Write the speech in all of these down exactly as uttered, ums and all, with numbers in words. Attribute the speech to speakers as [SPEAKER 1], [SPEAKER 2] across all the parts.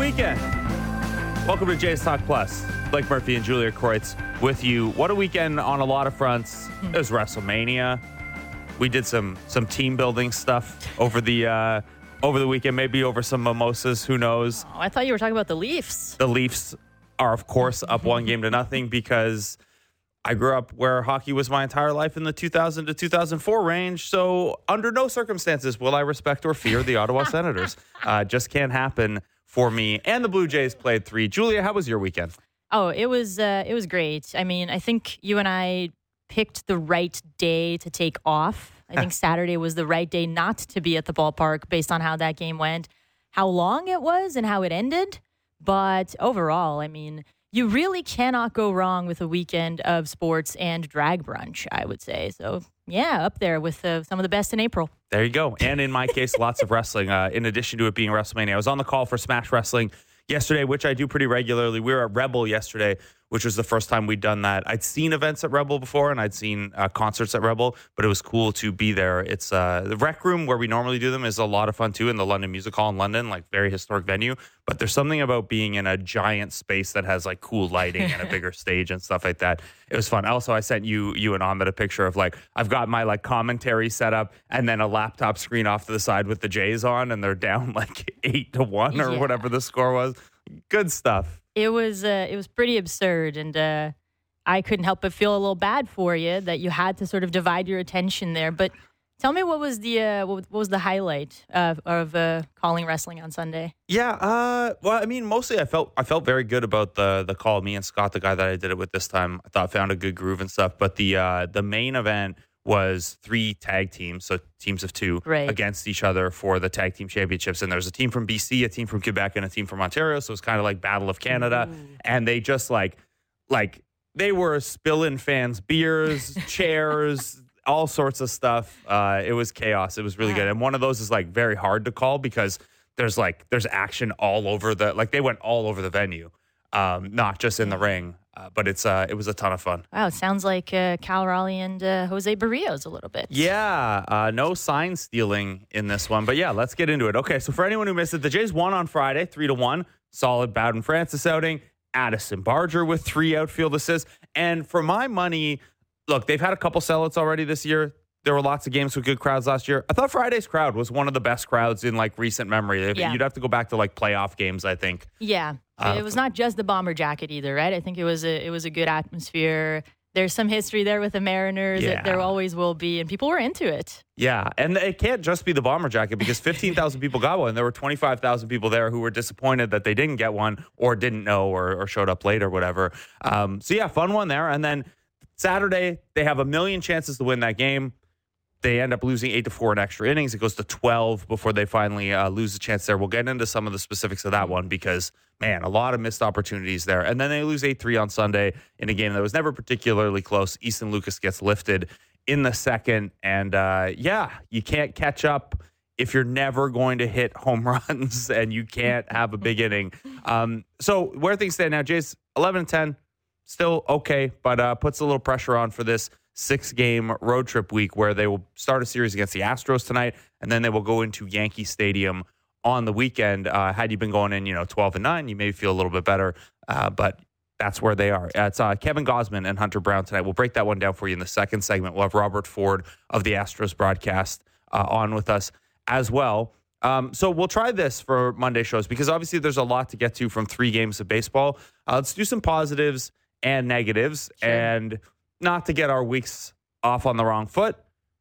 [SPEAKER 1] weekend. Welcome to Jays Talk Plus. Blake Murphy and Julia Kreutz with you. What a weekend on a lot of fronts. It was WrestleMania. We did some some team building stuff over the uh, over the weekend, maybe over some mimosas. Who knows?
[SPEAKER 2] Oh, I thought you were talking about the Leafs.
[SPEAKER 1] The Leafs are, of course, up one game to nothing because I grew up where hockey was my entire life in the two thousand to two thousand four range. So under no circumstances will I respect or fear the Ottawa Senators. Uh, just can't happen for me. And the Blue Jays played three. Julia, how was your weekend?
[SPEAKER 2] Oh, it was uh, it was great. I mean, I think you and I picked the right day to take off. I think Saturday was the right day not to be at the ballpark based on how that game went, how long it was, and how it ended. But overall, I mean, you really cannot go wrong with a weekend of sports and drag brunch, I would say. So, yeah, up there with uh, some of the best in April.
[SPEAKER 1] There you go. And in my case, lots of wrestling. Uh, in addition to it being WrestleMania, I was on the call for Smash Wrestling yesterday, which I do pretty regularly. We were at Rebel yesterday, which was the first time we'd done that. I'd seen events at Rebel before, and I'd seen uh, concerts at Rebel, but it was cool to be there. It's uh, the Rec Room where we normally do them is a lot of fun too, in the London Music Hall in London, like very historic venue. But there's something about being in a giant space that has like cool lighting and a bigger stage and stuff like that. It was fun. Also, I sent you you and Ahmed a picture of like I've got my like commentary set up and then a laptop screen off to the side with the Jays on, and they're down like eight to one or
[SPEAKER 2] Yeah.
[SPEAKER 1] whatever the score was. Good stuff.
[SPEAKER 2] It was uh, it was pretty absurd, and uh, I couldn't help but feel a little bad for you that you had to sort of divide your attention there. But tell me, what was the uh, what was the highlight of, of uh, calling wrestling on Sunday?
[SPEAKER 1] Yeah, uh, well, I mean, mostly I felt I felt very good about the the call. Me and Scott, the guy that I did it with this time, I thought found a good groove and stuff. But the uh, the main event was three tag teams, so teams of two
[SPEAKER 2] Right.
[SPEAKER 1] against each other for the tag team championships. And there's a team from B C, a team from Quebec, and a team from Ontario. So it's kind of like Battle of Canada.
[SPEAKER 2] Ooh.
[SPEAKER 1] And they just like like they were spilling fans beers, chairs, all sorts of stuff. Uh, it was chaos. It was really
[SPEAKER 2] Wow.
[SPEAKER 1] good. And one of those is like very hard to call because there's like there's action all over the like they went all over the venue, um, not just in the ring. Uh, but it's uh, it was a ton of fun.
[SPEAKER 2] Wow, it sounds like uh, Cal Raleigh and uh, Jose Barrios a little bit.
[SPEAKER 1] Yeah, uh, no sign stealing in this one, but yeah, let's get into it. Okay, so for anyone who missed it, the Jays won on Friday, three to one. Solid Bowden Francis outing. Addison Barger with three outfield assists, and for my money, look, they've had a couple sellouts already this year. There were lots of games with good crowds last year. I thought Friday's crowd was one of the best crowds in like recent memory.
[SPEAKER 2] Yeah.
[SPEAKER 1] You'd have to go back to like playoff games, I think.
[SPEAKER 2] Yeah,
[SPEAKER 1] Uh,
[SPEAKER 2] it was not just the bomber jacket either, right? I think it was a it was a good atmosphere. There's some history there with the Mariners.
[SPEAKER 1] Yeah.
[SPEAKER 2] There always will be, and people were into it.
[SPEAKER 1] Yeah, and it can't just be the bomber jacket because fifteen thousand people got one. There were twenty-five thousand people there who were disappointed that they didn't get one or didn't know or, or showed up late or whatever. Um, so, yeah, fun one there. And then Saturday, they have a million chances to win that game. They end up losing eight to four in extra innings. It goes to twelve before they finally uh, lose the chance there. We'll get into some of the specifics of that one because, man, a lot of missed opportunities there. And then they lose eight three on Sunday in a game that was never particularly close. Easton Lucas gets lifted in the second. And, uh, yeah, you can't catch up if you're never going to hit home runs and you can't have a big inning. Um, so where things stand now, Jays, eleven and ten, still okay, but uh, puts a little pressure on for this six-game road trip week where they will start a series against the Astros tonight, and then they will go into Yankee Stadium on the weekend. Uh, had you been going in, you know, twelve and nine, you may feel a little bit better, uh, but that's where they are. Uh, it's uh, Kevin Gausman and Hunter Brown tonight. We'll break that one down for you in the second segment. We'll have Robert Ford of the Astros broadcast uh, on with us as well. Um, so we'll try this for Monday shows because obviously there's a lot to get to from three games of baseball. Uh, let's do some positives and negatives,
[SPEAKER 2] Sure.
[SPEAKER 1] and not to get our weeks off on the wrong foot,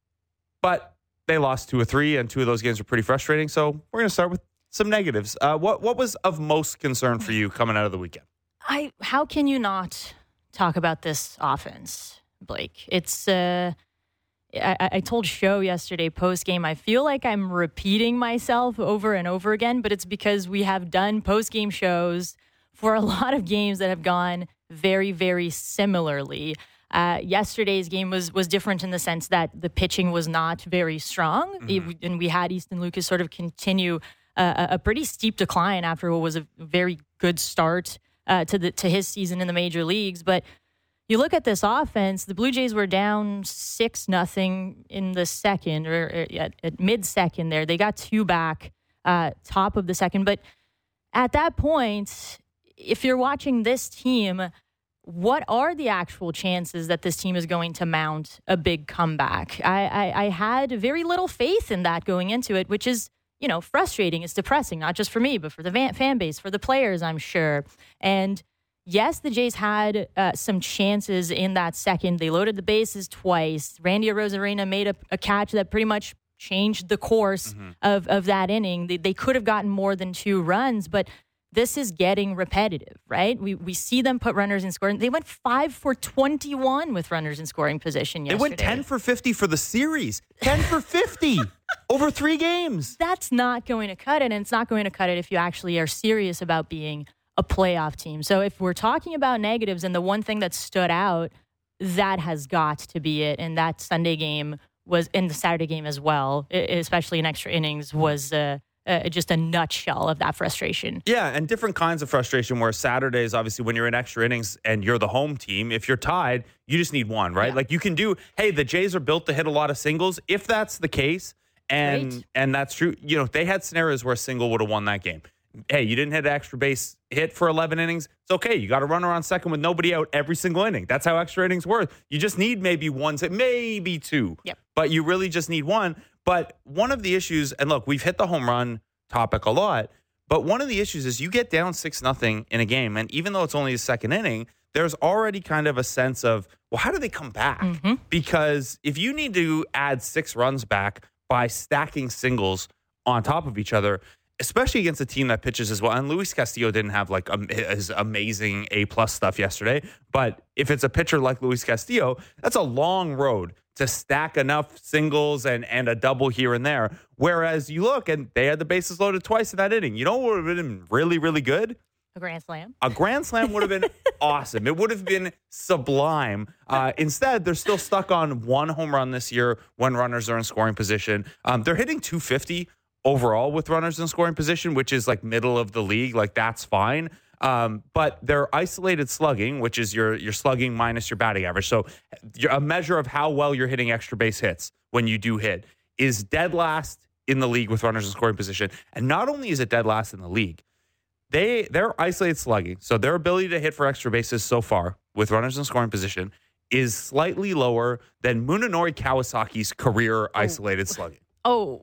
[SPEAKER 1] but they lost two or three, and two of those games are pretty frustrating. So we're going to start with some negatives. Uh, what what was of most concern for you coming out of the weekend?
[SPEAKER 2] I how can you not talk about this offense, Blake? It's uh, I, I told Show yesterday post game. I feel like I'm repeating myself over and over again, but it's because we have done post game shows for a lot of games that have gone very, very similarly. Uh, yesterday's game was was different in the sense that the pitching was not very strong,
[SPEAKER 1] Mm-hmm.
[SPEAKER 2] it, and we had Easton Lucas sort of continue uh, a, a pretty steep decline after what was a very good start uh, to the to his season in the major leagues. But you look at this offense, the Blue Jays were down six nothing in the second, or, or at, at mid second. There, they got two back, uh, top of the second, but. at that point, if you're watching this team, what are the actual chances that this team is going to mount a big comeback? I, I, I had very little faith in that going into it, which is, you know, frustrating. It's depressing, not just for me, but for the van, fan base, for the players, I'm sure. And yes, the Jays had uh, some chances in that second. They loaded the bases twice. Randy Arozarena made a, a catch that pretty much changed the course mm-hmm. of, of that inning. They, they could have gotten more than two runs, but this is getting repetitive, right? We we see them put runners in scoring. They went five for twenty-one with runners in scoring position yesterday.
[SPEAKER 1] They went ten for fifty for the series. ten for fifty over three games.
[SPEAKER 2] That's not going to cut it, and it's not going to cut it if you actually are serious about being a playoff team. So if we're talking about negatives, and the one thing that stood out, that has got to be it. And that Sunday game was, in the Saturday game as well, especially in extra innings, was uh, uh, just a nutshell of that frustration.
[SPEAKER 1] Yeah, and different kinds of frustration, where Saturdays, obviously, when you're in extra innings and you're the home team, if you're tied, you just need one, right? Yeah. Like you can do, hey, the Jays are built to hit a lot of singles. If that's the case, and right. and that's true, you know, they had scenarios where a single would have won that game. Hey, you didn't hit an extra base hit for eleven innings. It's okay. You got to run around second with nobody out every single inning. That's how extra innings work. You just need maybe one, maybe two.
[SPEAKER 2] Yep.
[SPEAKER 1] But you really just need one. But one of the issues, and look, we've hit the home run topic a lot, but one of the issues is you get down six nothing in a game, and even though it's only the second inning, there's already kind of a sense of, well, how do they come back? Mm-hmm. Because if you need to add six runs back by stacking singles on top of each other, especially against a team that pitches as well. And Luis Castillo didn't have like um, his amazing A-plus stuff yesterday. But if it's a pitcher like Luis Castillo, that's a long road to stack enough singles and, and a double here and there. Whereas you look, and they had the bases loaded twice in that inning. You know what would have been really, really good?
[SPEAKER 2] A grand slam.
[SPEAKER 1] A grand slam would have been awesome. It would have been sublime. Uh, instead, they're still stuck on one home run this year when runners are in scoring position. Um, they're hitting two fifty overall with runners in scoring position, which is like middle of the league. Like that's fine. Um, but their isolated slugging, which is your your slugging minus your batting average. So a measure of how well you're hitting extra base hits when you do hit, is dead last in the league with runners in scoring position. And not only is it dead last in the league, they their isolated slugging, so their ability to hit for extra bases so far with runners in scoring position, is slightly lower than Munenori Kawasaki's career oh. isolated slugging.
[SPEAKER 2] Oh.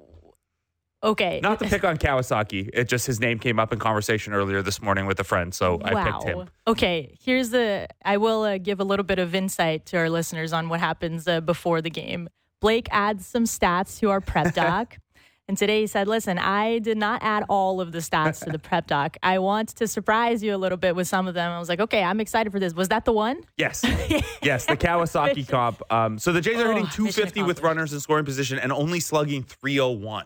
[SPEAKER 2] Okay.
[SPEAKER 1] Not to pick on Kawasaki. It just, his name came up in conversation earlier this morning with a friend, so I
[SPEAKER 2] wow.
[SPEAKER 1] picked him.
[SPEAKER 2] Okay. Here's the, I will uh, give a little bit of insight to our listeners on what happens uh, before the game. Blake adds some stats to our prep doc. And today he said, listen, I did not add all of the stats to the prep doc. I want to surprise you a little bit with some of them. I was like, okay, I'm excited for this. Was that the one?
[SPEAKER 1] Yes. Yes, the Kawasaki comp. Um, so the Jays are oh, hitting two fifty with runners in scoring position and only slugging three oh one.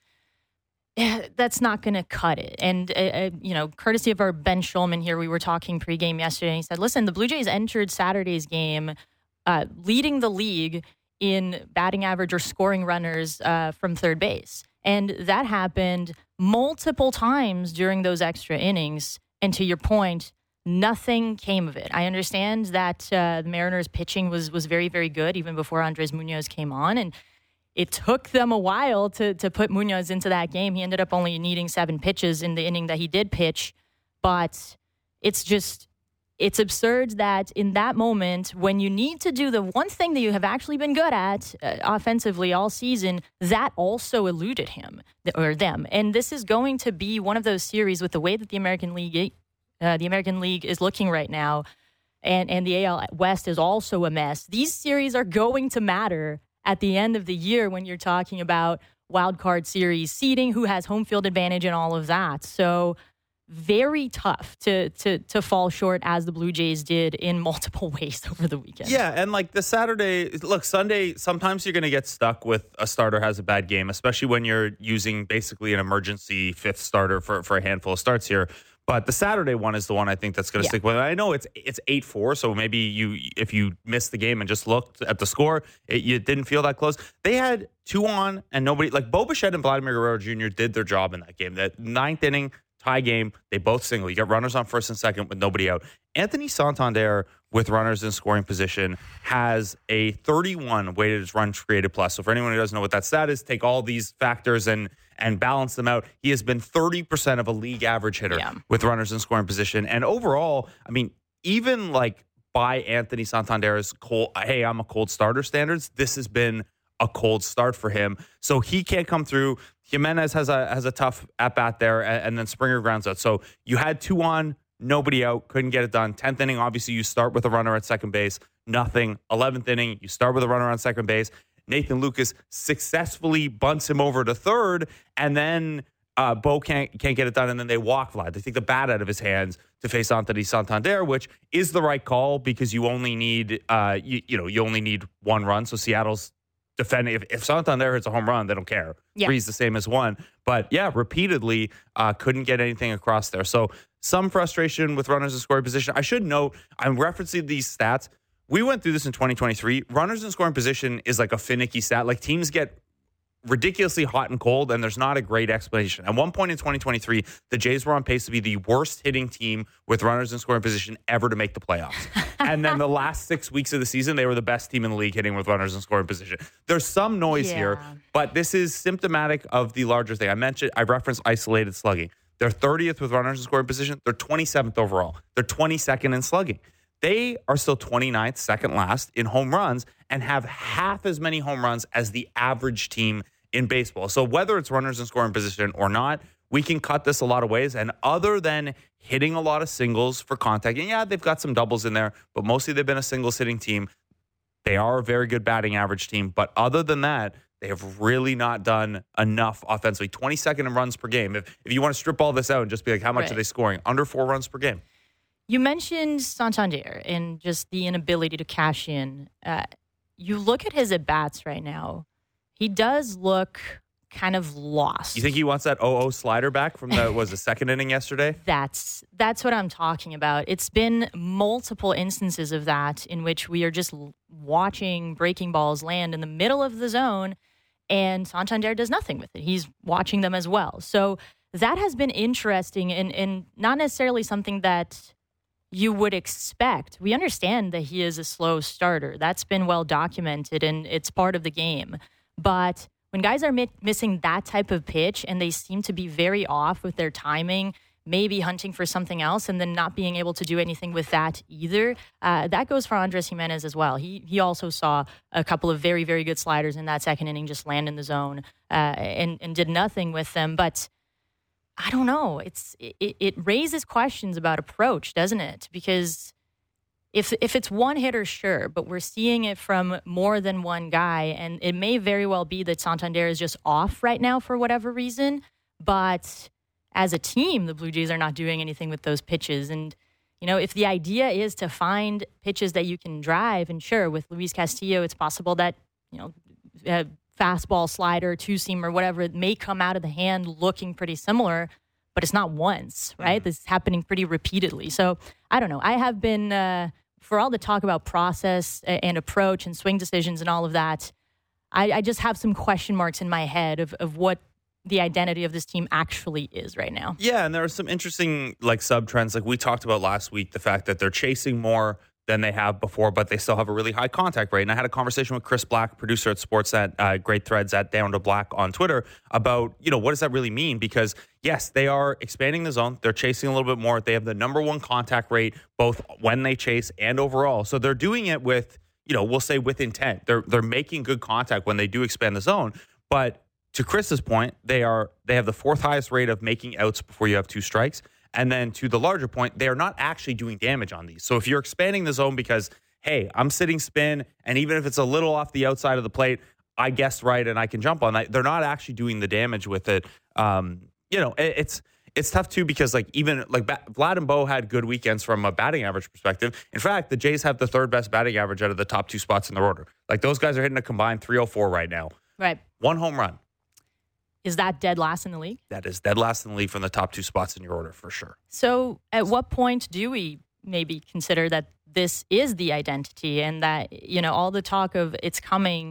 [SPEAKER 2] Yeah, that's not going to cut it. And, uh, uh, you know, courtesy of our Ben Schulman here, we were talking pregame yesterday, and he said, listen, the Blue Jays entered Saturday's game uh, leading the league in batting average or scoring runners uh, from third base. And that happened multiple times during those extra innings. And to your point, nothing came of it. I understand that uh, the Mariners' pitching was was very, very good even before Andres Munoz came on. And it took them a while to to put Munoz into that game. He ended up only needing seven pitches in the inning that he did pitch. But it's just, it's absurd that in that moment, when you need to do the one thing that you have actually been good at uh, offensively all season, that also eluded him or them. And this is going to be one of those series with the way that the American League, uh, the American League is looking right now, and, and the A L West is also a mess. These series are going to matter at the end of the year when you're talking about wild card series seeding, who has home field advantage and all of that. So very tough to to to fall short as the Blue Jays did in multiple ways over the weekend.
[SPEAKER 1] Yeah, and like the Saturday, look, Sunday, sometimes you're going to get stuck with a starter has a bad game, especially when you're using basically an emergency fifth starter for, for a handful of starts here. But the Saturday one is the one I think that's going to yeah. stick with. I know it's it's eight four, so maybe you if you missed the game and just looked at the score, it, you didn't feel that close. They had two on and nobody, like Bo Bichette and Vladimir Guerrero Junior did their job in that game. That ninth inning, tie game, they both single. You got runners on first and second with nobody out. Anthony Santander with runners in scoring position has a thirty-one weighted runs created plus. So for anyone who doesn't know what that stat is, take all these factors and and balance them out. He has been thirty percent of a league average hitter yeah. with runners in scoring position. And overall, I mean, even like by Anthony Santander's cold, hey, I'm a cold starter standards, this has been a cold start for him. So he can't come through. Jimenez has a has a tough at-bat there, and, and then Springer grounds out. So you had two on, nobody out, couldn't get it done. tenth inning, obviously, you start with a runner at second base, nothing. eleventh inning, you start with a runner on second base. Nathan Lucas successfully bunts him over to third, and then uh, Bo can't can't get it done, and then they walk Vlad. They take the bat out of his hands to face Anthony Santander, which is the right call because you only need uh, you, you know you only need one run. So Seattle's defending. If, if Santander hits a home run, they don't care. Yeah. Three's the same as one. But yeah, repeatedly uh, couldn't get anything across there. So some frustration with runners in scoring position. I should note, I'm referencing these stats. We went through this in twenty twenty-three. Runners in scoring position is like a finicky stat. Like teams get ridiculously hot and cold, and there's not a great explanation. At one point in twenty twenty-three, the Jays were on pace to be the worst hitting team with runners in scoring position ever to make the playoffs. And then the last six weeks of the season, they were the best team in the league hitting with runners in scoring position. There's some noise yeah. here, but this is symptomatic of the larger thing. I mentioned, I referenced isolated slugging. They're thirtieth with runners in scoring position. They're twenty-seventh overall. They're twenty-second in slugging. They are still twenty-ninth, second last in home runs, and have half as many home runs as the average team in baseball. So whether it's runners in scoring position or not, we can cut this a lot of ways. And other than hitting a lot of singles for contact, and yeah, they've got some doubles in there, but mostly they've been a singles hitting team. They are a very good batting average team. But other than that, they have really not done enough offensively. twenty-second in runs per game. If, if you want to strip all this out and just be like, how much right. are they scoring? Under four runs per game.
[SPEAKER 2] You mentioned Santander and just the inability to cash in. Uh, you look at his at-bats right now. He does look kind of lost.
[SPEAKER 1] You think he wants that oh oh slider back from the was the second inning yesterday?
[SPEAKER 2] That's that's what I'm talking about. It's been multiple instances of that in which we are just watching breaking balls land in the middle of the zone, and Santander does nothing with it. He's watching them as well. So that has been interesting and, and not necessarily something that you would expect. We understand that he is a slow starter. That's been well documented, and it's part of the game. But when guys are mi- missing that type of pitch and they seem to be very off with their timing, maybe hunting for something else and then not being able to do anything with that either, uh, that goes for Andres Jimenez as well. He he also saw a couple of very, very good sliders in that second inning just land in the zone uh, and, and did nothing with them. But I don't know. It's it, it raises questions about approach, doesn't it? Because If if it's one hitter, sure, but we're seeing it from more than one guy, and it may very well be that Santander is just off right now for whatever reason, but as a team, the Blue Jays are not doing anything with those pitches. And, you know, if the idea is to find pitches that you can drive, and sure, with Luis Castillo, it's possible that, you know, a fastball, slider, two-seamer, whatever, it may come out of the hand looking pretty similar, but it's not once, right? Mm-hmm. This is happening pretty repeatedly. So, I don't know. I have been... Uh, For all the talk about process and approach and swing decisions and all of that, I, I just have some question marks in my head of, of what the identity of this team actually is right now.
[SPEAKER 1] Yeah, and there are some interesting like sub-trends. Like we talked about last week, the fact that they're chasing more than they have before, but they still have a really high contact rate. And I had a conversation with Chris Black, producer at Sportsnet, uh, great threads at Down to Black on Twitter about, you know, what does that really mean? Because yes, they are expanding the zone. They're chasing a little bit more. They have the number one contact rate, both when they chase and overall. So they're doing it with, you know, we'll say with intent. They're, they're making good contact when they do expand the zone. But to Chris's point, they are, they have the fourth highest rate of making outs before you have two strikes. And then to the larger point, they are not actually doing damage on these. So if you're expanding the zone because, hey, I'm sitting spin, and even if it's a little off the outside of the plate, I guessed right and I can jump on that. They're not actually doing the damage with it. Um, you know, it, it's it's tough too because like even like Vlad and Bo had good weekends from a batting average perspective. In fact, the Jays have the third best batting average out of the top two spots in their order. Like those guys are hitting a combined three oh four right now.
[SPEAKER 2] Right.
[SPEAKER 1] One home run.
[SPEAKER 2] Is that dead last in the league?
[SPEAKER 1] That is dead last in the league from the top two spots in your order, for sure.
[SPEAKER 2] So at what point do we maybe consider that this is the identity and that, you know, all the talk of it's coming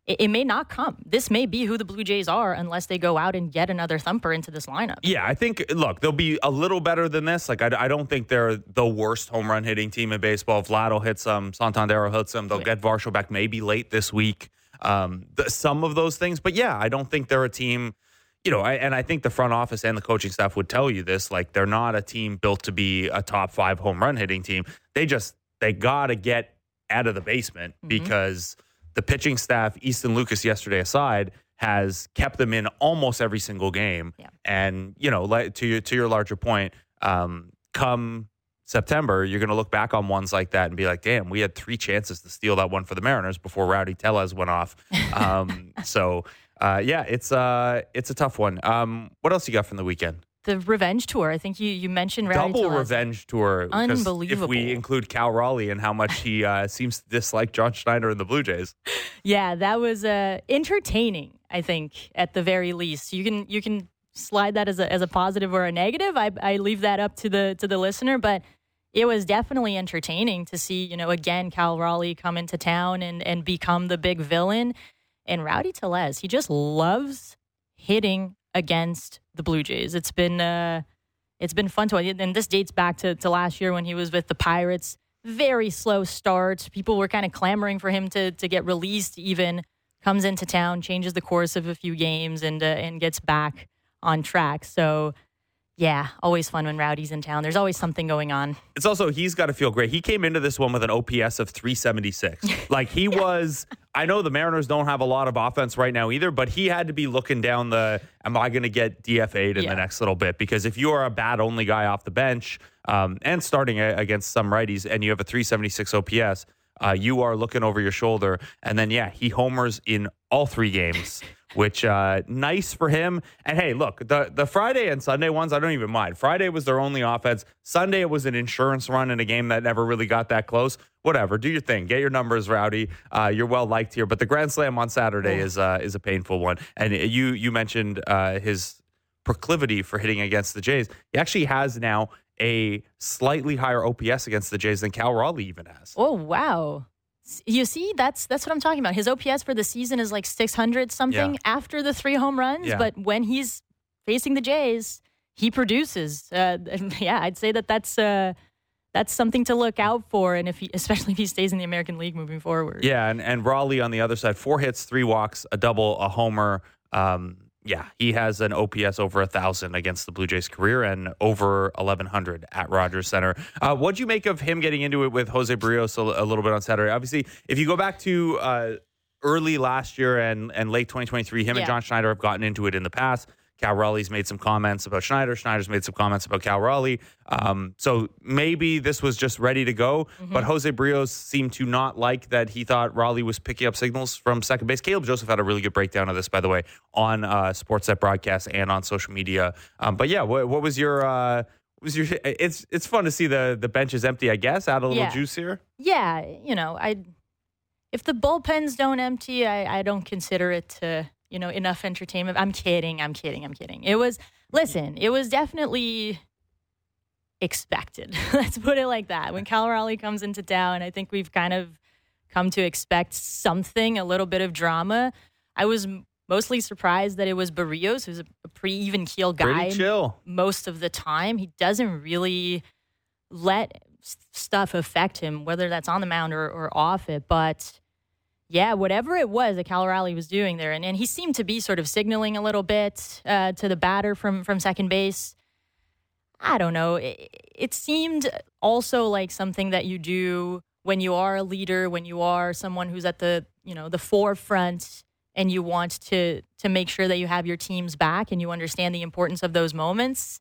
[SPEAKER 2] it, it may not come. This may be who the Blue Jays are unless they go out and get another thumper into this lineup.
[SPEAKER 1] Yeah, I think, look, they'll be a little better than this. Like, I, I don't think they're the worst home run hitting team in baseball. Vlad will hit some, Santander will hit some. They'll yeah. get Varsho back maybe late this week. Um, the, some of those things. But yeah, I don't think they're a team, you know, I, and I think the front office and the coaching staff would tell you this. Like, they're not a team built to be a top five home run hitting team. They just, they got to get out of the basement mm-hmm. because the pitching staff, Easton Lucas yesterday aside, has kept them in almost every single game.
[SPEAKER 2] Yeah.
[SPEAKER 1] And, you know, like, to your, to your larger point, um, come September, you're going to look back on ones like that and be like, damn, we had three chances to steal that one for the Mariners before Rowdy Tellez went off. Um, so, uh, yeah, it's, uh, it's a tough one. Um, what else you got from the weekend?
[SPEAKER 2] The revenge tour. I think you, you mentioned Rowdy
[SPEAKER 1] Double
[SPEAKER 2] Tellez.
[SPEAKER 1] revenge tour.
[SPEAKER 2] Unbelievable.
[SPEAKER 1] If we include Cal Raleigh and how much he uh, seems to dislike John Schneider and the Blue Jays.
[SPEAKER 2] Yeah, that was uh, entertaining, I think, at the very least. You can you can slide that as a as a positive or a negative. I, I leave that up to the to the listener, but it was definitely entertaining to see, you know, again, Cal Raleigh come into town and, and become the big villain. And Rowdy Tellez, he just loves hitting against the Blue Jays. It's been uh, it's been fun to watch. And this dates back to, to last year when he was with the Pirates. Very slow start. People were kind of clamoring for him to to get released even. Comes into town, changes the course of a few games, and uh, and gets back on track. So, yeah, always fun when Rowdy's in town. There's always something going on.
[SPEAKER 1] It's also, he's got to feel great. He came into this one with an O P S of three seventy-six. Like, he was, I know the Mariners don't have a lot of offense right now either, but he had to be looking down the, am I going to get D F A'd in yeah. the next little bit? Because if you are a bat-only guy off the bench um, and starting a, against some righties and you have a three seventy-six O P S, uh, you are looking over your shoulder. And then, yeah, he homers in all three games. Which, uh, nice for him. And hey, look, the, the Friday and Sunday ones, I don't even mind. Friday was their only offense. Sunday, it was an insurance run in a game that never really got that close. Whatever, do your thing. Get your numbers, Rowdy. Uh, you're well liked here. But the Grand Slam on Saturday oh. is uh, is a painful one. And you you mentioned uh, his proclivity for hitting against the Jays. He actually has now a slightly higher O P S against the Jays than Cal Raleigh even has.
[SPEAKER 2] Oh, wow. You see, that's that's what I'm talking about. His O P S for the season is like six hundred something yeah. after the three home runs.
[SPEAKER 1] Yeah.
[SPEAKER 2] But when he's facing the Jays, he produces. Uh, yeah, I'd say that that's uh, that's something to look out for, and if he, especially if he stays in the American League moving forward.
[SPEAKER 1] Yeah, and, and Raleigh on the other side, four hits, three walks, a double, a homer. Um, yeah, he has an O P S over one thousand against the Blue Jays career and over eleven hundred at Rogers Center. Uh, what'd you make of him getting into it with Jose Barrios a, a little bit on Saturday? Obviously, if you go back to uh, early last year and, and late twenty twenty-three, him yeah. and John Schneider have gotten into it in the past. Cal Raleigh's made some comments about Schneider. Schneider's made some comments about Cal Raleigh. Um, so maybe this was just ready to go. Mm-hmm. But Jose Barrios seemed to not like that. He thought Raleigh was picking up signals from second base. Caleb Joseph had a really good breakdown of this, by the way, on uh, Sportsnet broadcast and on social media. Um, but yeah, what, what was your? Uh, what was your? It's it's fun to see the the bench is empty. I guess add a little
[SPEAKER 2] yeah.
[SPEAKER 1] juice here.
[SPEAKER 2] Yeah, you know, I if the bullpens don't empty, I, I don't consider it to. You know, enough entertainment. I'm kidding. I'm kidding. I'm kidding. It was, listen, it was definitely expected. Let's put it like that. When Cal Raleigh comes into town, I think we've kind of come to expect something, a little bit of drama. I was mostly surprised that it was Barrios, who's a, a pretty even keel guy.
[SPEAKER 1] Pretty chill.
[SPEAKER 2] Most of the time. He doesn't really let stuff affect him, whether that's on the mound or, or off it. But yeah, whatever it was that Cal Raleigh was doing there, and, and he seemed to be sort of signaling a little bit uh, to the batter from, from second base. I don't know. It, it seemed also like something that you do when you are a leader, when you are someone who's at the, you know, the forefront, and you want to to make sure that you have your team's back and you understand the importance of those moments.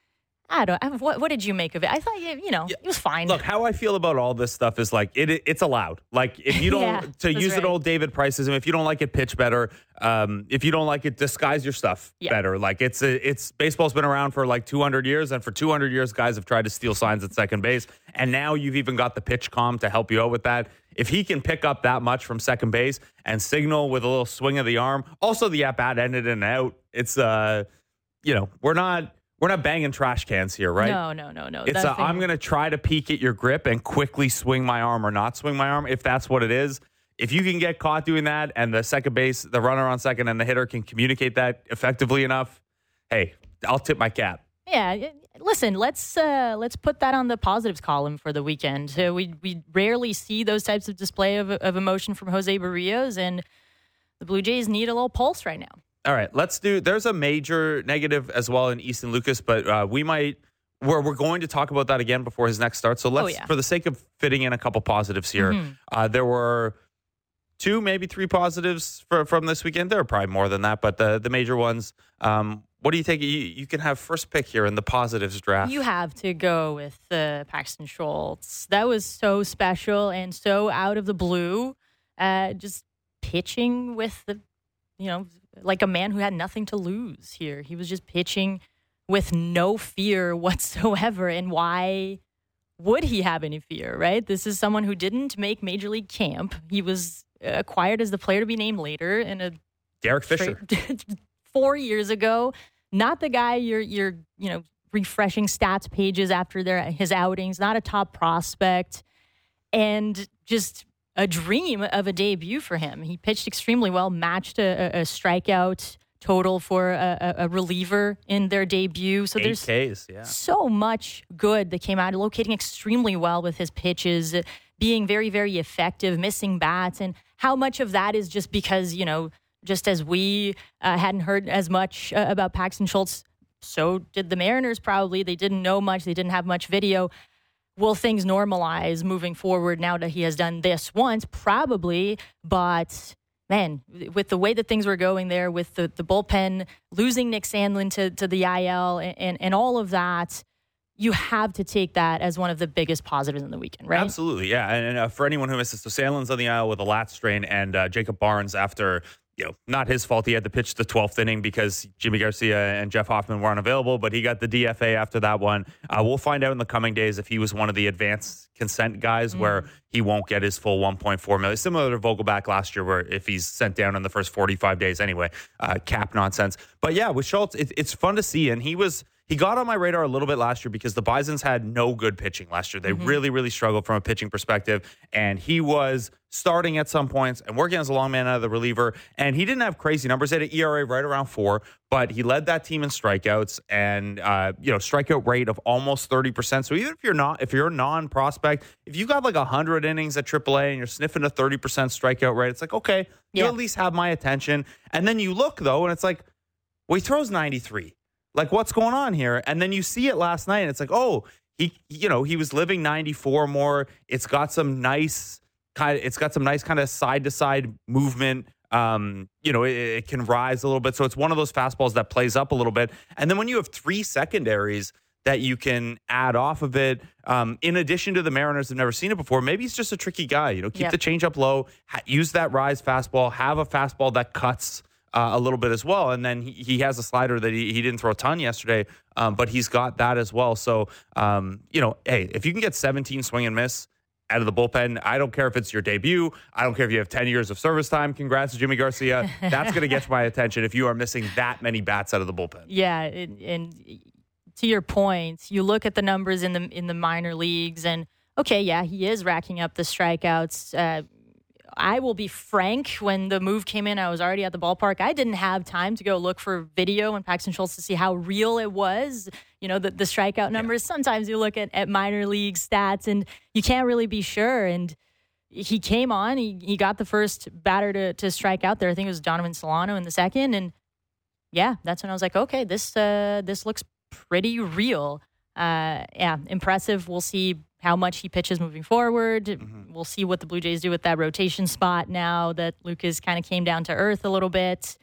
[SPEAKER 2] I don't. I, what, what did you make of it? I thought, you know, yeah. it was fine.
[SPEAKER 1] Look, how I feel about all this stuff is like it. It's allowed. Like if you don't
[SPEAKER 2] yeah,
[SPEAKER 1] to use
[SPEAKER 2] right.
[SPEAKER 1] an old David Priceism, if you don't like it, pitch better. Um, if you don't like it, disguise your stuff yeah. better. Like it's a, it's baseball's been around for like two hundred years, and for two hundred years, guys have tried to steal signs at second base, and now you've even got the pitch comm to help you out with that. If he can pick up that much from second base and signal with a little swing of the arm, also the at bat ended in and out. It's uh, you know, we're not. We're not banging trash cans here, right?
[SPEAKER 2] No, no, no, no.
[SPEAKER 1] It's a, I'm going to try to peek at your grip and quickly swing my arm or not swing my arm. If that's what it is, if you can get caught doing that and the second base, the runner on second and the hitter can communicate that effectively enough, hey, I'll tip my cap.
[SPEAKER 2] Yeah, listen, let's uh, let's put that on the positives column for the weekend. Uh, we we rarely see those types of display of, of emotion from Jose Barrios, and the Blue Jays need a little pulse right now.
[SPEAKER 1] All right, let's do. There's a major negative as well in Easton Lucas, but uh, we might. We're we're going to talk about that again before his next start. So let's,
[SPEAKER 2] oh, yeah.
[SPEAKER 1] for the sake of fitting in a couple positives here, mm-hmm. uh, there were two, maybe three positives for, from this weekend. There are probably more than that, but the the major ones. Um, What do you think? You, you can have first pick here in the positives draft.
[SPEAKER 2] You have to go with uh, Paxton Schultz. That was so special and so out of the blue. Uh, just pitching with the, you know, like a man who had nothing to lose here. He was just pitching with no fear whatsoever. And why would he have any fear, right? This is someone who didn't make Major League camp. He was acquired as the player to be named later in a
[SPEAKER 1] Derek Fisher.
[SPEAKER 2] Four years ago, not the guy you're you're you know refreshing stats pages after their his outings, not a top prospect, and just a dream of a debut for him. He pitched extremely well, matched a, a strikeout total for a, a reliever in their debut. So there's
[SPEAKER 1] Ks, yeah.
[SPEAKER 2] so much good that came out, locating extremely well with his pitches, being very, very effective, missing bats, and how much of that is just because, you know, just as we uh, hadn't heard as much uh, about Paxton Schultz, so did the Mariners probably. They didn't know much. They didn't have much video. Will things normalize moving forward now that he has done this once? Probably. But, man, with the way that things were going there, with the, the bullpen, losing Nick Sandlin to, to the I L and, and, and all of that, you have to take that as one of the biggest positives in the weekend, right?
[SPEAKER 1] Absolutely, yeah. And, and uh, for anyone who misses, so Sandlin's on the I L with a lat strain, and uh, Jacob Barnes, after, you know, not his fault, he had to pitch the twelfth inning because Jimmy Garcia and Jeff Hoffman weren't available, but he got the D F A after that one. Uh, we'll find out in the coming days if he was one of the advanced consent guys mm. where he won't get his full one point four million. Similar to Vogelback last year, where if he's sent down in the first forty-five days anyway, uh, cap nonsense. But yeah, with Schultz, it, it's fun to see, and he was. He got on my radar a little bit last year because the Bisons had no good pitching last year. They mm-hmm. really, really struggled from a pitching perspective. And he was starting at some points and working as a long man out of the reliever. And he didn't have crazy numbers. He had an E R A right around four, but he led that team in strikeouts and, uh, you know, strikeout rate of almost thirty percent. So even if you're not, if you're a non-prospect, if you got like one hundred innings at triple A and you're sniffing a thirty percent strikeout rate, it's like, okay,
[SPEAKER 2] yeah.
[SPEAKER 1] you at least have my attention. And then you look, though, and it's like, well, he throws ninety-three. Like, what's going on here? And then you see it last night, and it's like, oh, he, you know, he was living ninety-four more. It's got some nice kind of, it's got some nice kind of side to side movement. Um, you know, it, it can rise a little bit. So it's one of those fastballs that plays up a little bit. And then when you have three secondaries that you can add off of it, um, in addition to the Mariners have never seen it before, maybe he's just a tricky guy. You know, keep
[SPEAKER 2] yep.
[SPEAKER 1] the changeup low, ha- use that rise fastball, have a fastball that cuts Uh, a little bit as well. And then he, he has a slider that he, he didn't throw a ton yesterday, um, but he's got that as well. So, um, you know, hey, if you can get seventeen swing and miss out of the bullpen, I don't care if it's your debut. I don't care if you have ten years of service time. Congrats to Jimmy Garcia. That's going to get my attention if you are missing that many bats out of the bullpen.
[SPEAKER 2] Yeah, and, and to your point, you look at the numbers in the in the minor leagues, and okay, yeah, he is racking up the strikeouts. Uh, I will be frank, when the move came in, I was already at the ballpark. I didn't have time to go look for video on Paxton Schultz to see how real it was. You know, the, the strikeout numbers. Yeah. Sometimes you look at, at minor league stats and you can't really be sure. And he came on, he, he got the first batter to, to strike out there. I think it was Donovan Solano in the second. And yeah, that's when I was like, okay, this, uh, this looks pretty real. Uh, yeah, impressive. We'll see how much he pitches moving forward. Mm-hmm. We'll see what the Blue Jays do with that rotation spot now that Lucas kind of came down to earth a little bit.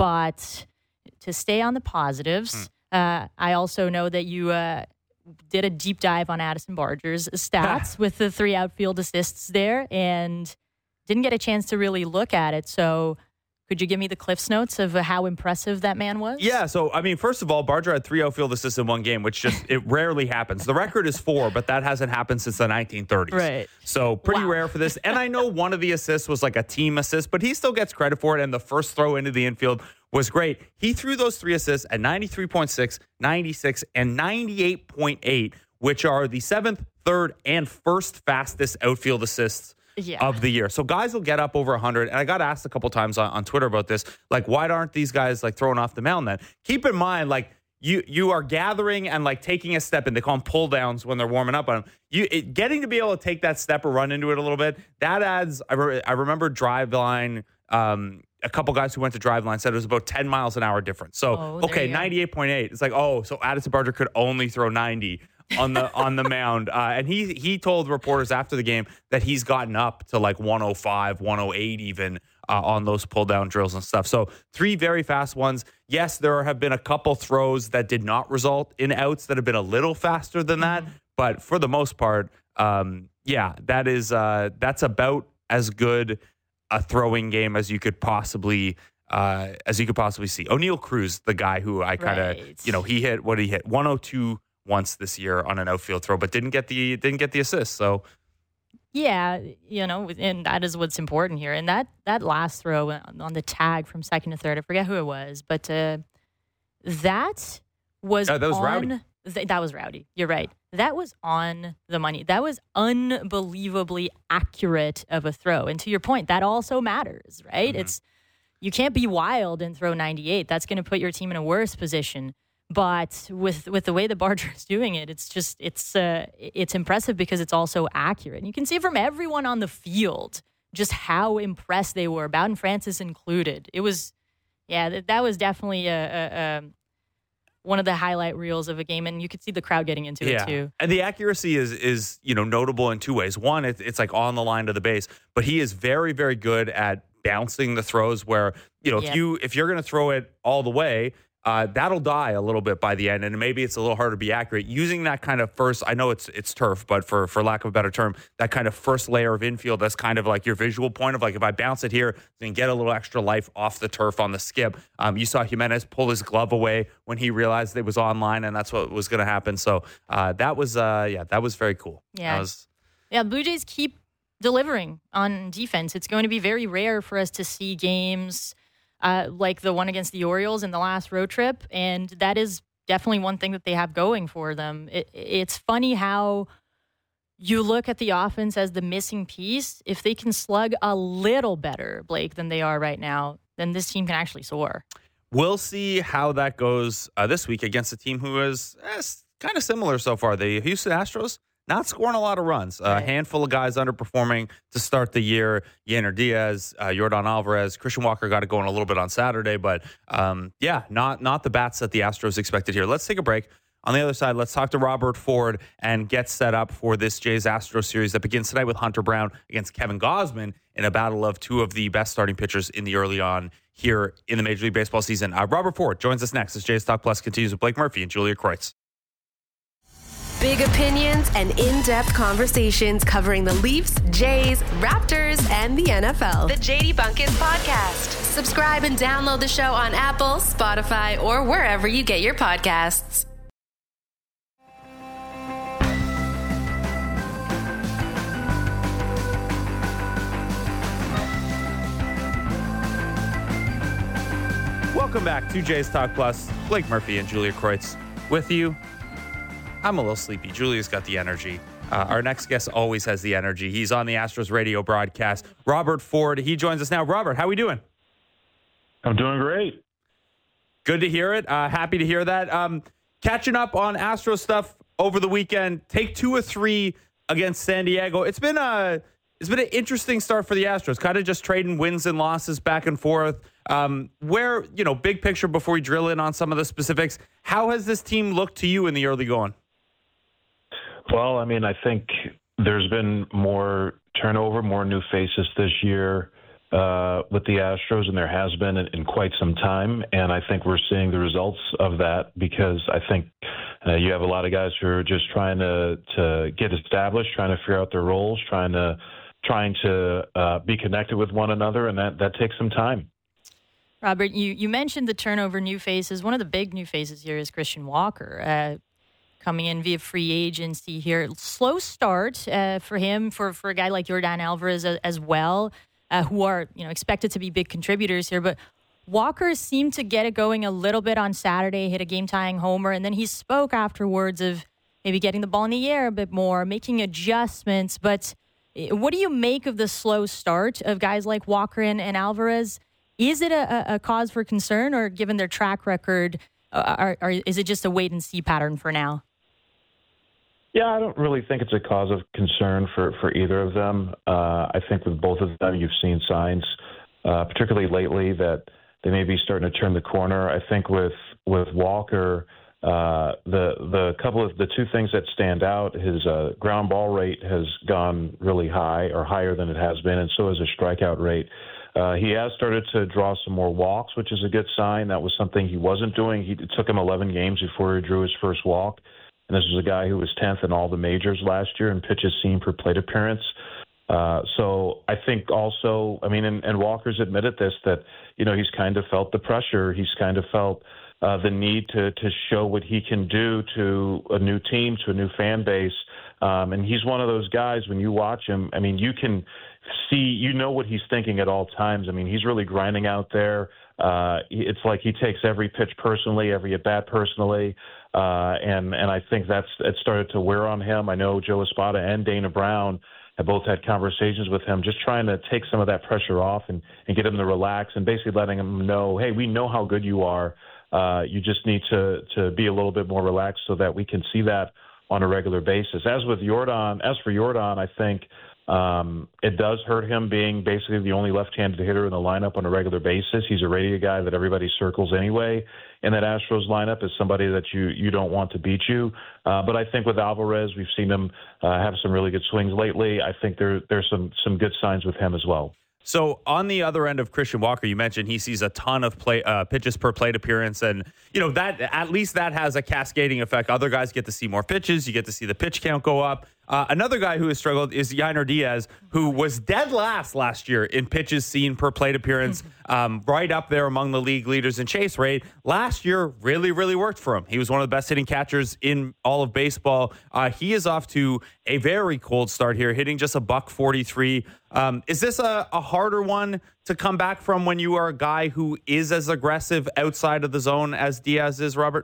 [SPEAKER 2] But to stay on the positives, mm. uh, I also know that you uh, did a deep dive on Addison Barger's stats with the three outfield assists there and didn't get a chance to really look at it. So could you give me the Cliff's Notes of how impressive that man was?
[SPEAKER 1] Yeah, so, I mean, first of all, Barger had three outfield assists in one game, which just, it rarely happens. The record is four, but that hasn't happened since the nineteen thirties.
[SPEAKER 2] Right.
[SPEAKER 1] So, pretty
[SPEAKER 2] wow.
[SPEAKER 1] rare for this. And I know one of the assists was like a team assist, but he still gets credit for it, and the first throw into the infield was great. He threw those three assists at ninety-three point six, ninety-six, and ninety-eight point eight, which are the seventh, third, and first fastest outfield assists
[SPEAKER 2] yeah.
[SPEAKER 1] of the year. So guys will get up over one hundred. And I got asked a couple times on, on Twitter about this. Like, why aren't these guys like throwing off the mound then? Keep in mind, like, you you are gathering and like taking a step in. They call them pull downs when they're warming up on them. You it, getting to be able to take that step or run into it a little bit, that adds, I, re, I remember Driveline, um, a couple guys who went to Driveline said it was about ten miles an hour difference. So,
[SPEAKER 2] oh,
[SPEAKER 1] okay, ninety-eight point eight. It's like, oh, so Addison Barger could only throw ninety on the on the mound. Uh, and he he told reporters after the game that he's gotten up to like one oh five, one oh eight even uh, on those pull down drills and stuff. So three very fast ones. Yes, there have been a couple throws that did not result in outs that have been a little faster than that. Mm-hmm. But for the most part, um, yeah, that is uh, that's about as good a throwing game as you could possibly uh, as you could possibly see. O'Neal Cruz, the guy who I kind of
[SPEAKER 2] right.
[SPEAKER 1] you know he hit what did he hit one oh two once this year on an outfield throw, but didn't get the didn't get the assist. So
[SPEAKER 2] yeah, you know, and that is what's important here. And that that last throw on the tag from second to third, I forget who it was, but uh, that was
[SPEAKER 1] uh, that was
[SPEAKER 2] on,
[SPEAKER 1] Rowdy.
[SPEAKER 2] Th- that was Rowdy. You're right. That was on the money. That was unbelievably accurate of a throw. And to your point, that also matters, right? Mm-hmm. It's you can't be wild and throw ninety-eight. That's going to put your team in a worse position. But with with the way the Barger is doing it, it's just it's uh, it's impressive because it's also accurate. And you can see from everyone on the field just how impressed they were, Bowden Francis included. It was, yeah, that, that was definitely a, a, a one of the highlight reels of a game, and you could see the crowd getting into
[SPEAKER 1] yeah.
[SPEAKER 2] it too.
[SPEAKER 1] And the accuracy is is you know notable in two ways. One, it's, it's like on the line to the base, but he is very very good at bouncing the throws. Where you know
[SPEAKER 2] Yep.
[SPEAKER 1] if you if you're going to throw it all the way. Uh, that'll die a little bit by the end, and maybe it's a little harder to be accurate. Using that kind of first, I know it's it's turf, but for for lack of a better term, that kind of first layer of infield, that's kind of like your visual point of like, if I bounce it here, then get a little extra life off the turf on the skip. Um, you saw Jimenez pull his glove away when he realized it was online, and that's what was going to happen. So uh, that was, uh, yeah, that was very cool.
[SPEAKER 2] Yeah,
[SPEAKER 1] that was,
[SPEAKER 2] yeah. Blue Jays keep delivering on defense. It's going to be very rare for us to see games Uh, like the one against the Orioles in the last road trip. And that is definitely one thing that they have going for them. It, it's funny how you look at the offense as the missing piece. If they can slug a little better, Blake, than they are right now, then this team can actually soar.
[SPEAKER 1] We'll see how that goes uh, this week against a team who is eh, kind of similar so far. The Houston Astros, not scoring a lot of runs.
[SPEAKER 2] Right.
[SPEAKER 1] A handful of guys underperforming to start the year. Yainer Diaz, uh, Yordan Alvarez, Christian Walker got it going a little bit on Saturday. But, um, yeah, not not the bats that the Astros expected here. Let's take a break. On the other side, let's talk to Robert Ford and get set up for this Jays-Astros series that begins tonight with Hunter Brown against Kevin Gausman in a battle of two of the best starting pitchers in the early on here in the Major League Baseball season. Uh, Robert Ford joins us next as Jays Talk Plus continues with Blake Murphy and Julia Kreutz.
[SPEAKER 3] Big opinions and in-depth conversations covering the Leafs, Jays, Raptors, and the N F L. The J D Bunkis Podcast. Subscribe and download the show on Apple, Spotify, or wherever you get your podcasts.
[SPEAKER 1] Welcome back to Jays Talk Plus. Blake Murphy and Julia Kreutz with you. I'm a little sleepy. Julia's got the energy. Uh, our next guest always has the energy. He's on the Astros radio broadcast. Robert Ford, he joins us now. Robert, how are we doing?
[SPEAKER 4] I'm doing great.
[SPEAKER 1] Good to hear it. Uh, happy to hear that. Um, catching up on Astros stuff over the weekend. Take two or three against San Diego. It's been a it's been an interesting start for the Astros. Kind of just trading wins and losses back and forth. Um, where you know, big picture before we drill in on some of the specifics. How has this team looked to you in the early going?
[SPEAKER 4] Well, I mean, I think there's been more turnover, more new faces this year uh, with the Astros, and there has been in, in quite some time. And I think we're seeing the results of that because I think uh, you have a lot of guys who are just trying to, to get established, trying to figure out their roles, trying to trying to uh, be connected with one another, and that, that takes some time.
[SPEAKER 2] Robert, you, you mentioned the turnover new faces. One of the big new faces here is Christian Walker. Uh, coming in via free agency here. Slow start uh, for him, for, for a guy like Yordan Alvarez as, as well, uh, who are you know expected to be big contributors here. But Walker seemed to get it going a little bit on Saturday, hit a game-tying homer, and then he spoke afterwards of maybe getting the ball in the air a bit more, making adjustments. But What do you make of the slow start of guys like Walker and, and Alvarez? Is it a, a cause for concern, or given their track record, uh, are, are, is it just a wait-and-see pattern for now?
[SPEAKER 4] Yeah, I don't really think it's a cause of concern for, for either of them. Uh, I think with both of them, you've seen signs, uh, particularly lately, that they may be starting to turn the corner. I think with with Walker, uh, the the couple of the two things that stand out, his uh, ground ball rate has gone really high, or higher than it has been, and so has his strikeout rate. Uh, he has started to draw some more walks, which is a good sign. That was something he wasn't doing. He, it took him eleven games before he drew his first walk. And this was a guy who was tenth in all the majors last year in pitches seen per plate appearance. Uh, so I think also, I mean, and, and Walker's admitted this, that, you know, he's kind of felt the pressure. He's kind of felt uh, the need to, to show what he can do to a new team, to a new fan base. Um, and he's one of those guys, when you watch him, I mean, you can see, you know what he's thinking at all times. I mean, he's really grinding out there. Uh, it's like he takes every pitch personally, every at-bat personally. Uh, and, and I think that's it started to wear on him. I know Joe Espada and Dana Brown have both had conversations with him, just trying to take some of that pressure off and, and get him to relax, and basically letting him know, hey, we know how good you are. Uh, you just need to, to be a little bit more relaxed so that we can see that on a regular basis. As with Yordan, as for Yordan, I think um, it does hurt him being basically the only left-handed hitter in the lineup on a regular basis. He's a radio guy that everybody circles anyway. And that Astros lineup is somebody that you, you don't want to beat you. Uh, but I think with Alvarez, we've seen him uh, have some really good swings lately. I think there there's some some good signs with him as well.
[SPEAKER 1] So on the other end of Christian Walker, you mentioned he sees a ton of play uh, pitches per plate appearance, and you know that at least that has a cascading effect. Other guys get to see more pitches, you get to see the pitch count go up. Uh, another guy who has struggled is Yainer Diaz, who was dead last last year in pitches seen per plate appearance, um, right up there among the league leaders in chase rate. Last year really, really worked for him. He was one of the best hitting catchers in all of baseball. Uh, he is off to a very cold start here, hitting just a buck forty-three. Um, is this a, a harder one to come back from when you are a guy who is as aggressive outside of the zone as Diaz is, Robert?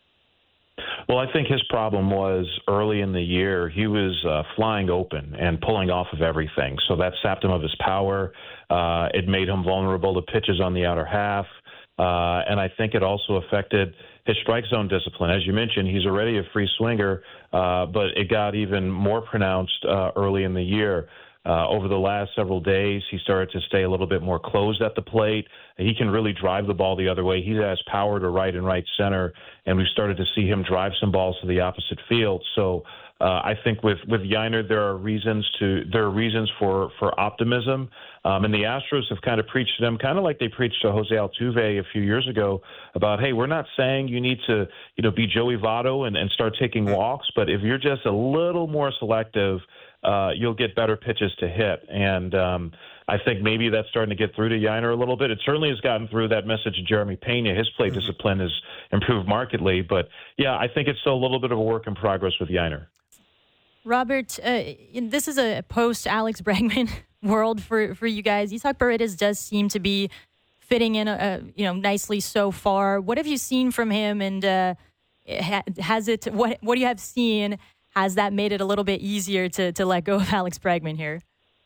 [SPEAKER 4] Well, I think his problem was early in the year, he was uh, flying open and pulling off of everything. So that sapped him of his power. Uh, it made him vulnerable to pitches on the outer half. Uh, and I think it also affected his strike zone discipline. As you mentioned, he's already a free swinger, uh, but it got even more pronounced uh, early in the year. Uh, over the last several days, he started to stay a little bit more closed at the plate. He can really drive the ball the other way. He has power to right and right center, and we've started to see him drive some balls to the opposite field. So uh, I think with with Yainer, there are reasons to there are reasons for for optimism. Um, and the Astros have kind of preached to them, kind of like they preached to Jose Altuve a few years ago about, hey, we're not saying you need to, you know, be Joey Votto and, and start taking walks, but if you're just a little more selective, uh, you'll get better pitches to hit. And um, I think maybe that's starting to get through to Yainer a little bit. It certainly has gotten through that message to Jeremy Pena. His play mm-hmm. discipline has improved markedly. But, yeah, I think it's still a little bit of a work in progress with Yainer.
[SPEAKER 2] Robert, uh, this is a post-Alex Bregman world for, for you guys. Isaac Paredes does seem to be fitting in, a, a, you know, nicely so far. What have you seen from him, and uh, has it? What what do you have seen? Has that made it a little bit easier to to let go of Alex Bregman here?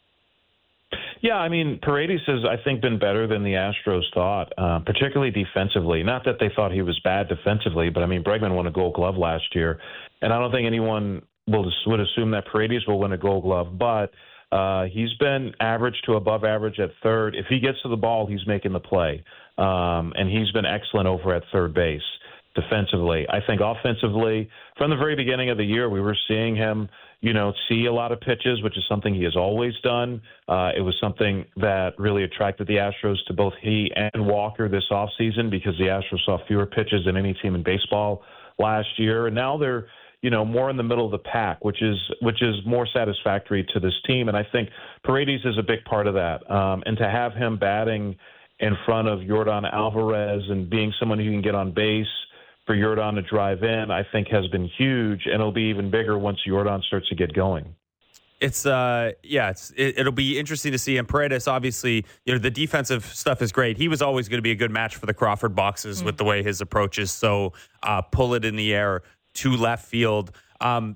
[SPEAKER 4] Yeah, I mean, Paredes has, I think, been better than the Astros thought, uh, particularly defensively. Not that they thought he was bad defensively, but I mean, Bregman won a Gold Glove last year, and I don't think anyone will would assume that Paredes will win a Gold Glove, but uh, he's been average to above average at third. If he gets to the ball, he's making the play, um, and he's been excellent over at third base defensively. I think offensively, from the very beginning of the year, we were seeing him, you know, see a lot of pitches, which is something he has always done. Uh, it was something that really attracted the Astros to both he and Walker this offseason, because the Astros saw fewer pitches than any team in baseball last year, and now they're, you know, more in the middle of the pack, which is which is more satisfactory to this team. And I think Paredes is a big part of that. Um, and to have him batting in front of Yordan Alvarez and being someone who can get on base for Yordan to drive in, I think has been huge, and it'll be even bigger once Yordan starts to get going.
[SPEAKER 1] It's uh yeah, it's it, it'll be interesting to see. And Paredes, obviously, you know, the defensive stuff is great. He was always going to be a good match for the Crawford boxes mm. with the way his approach is. So uh, pull it in the air to left field. Um,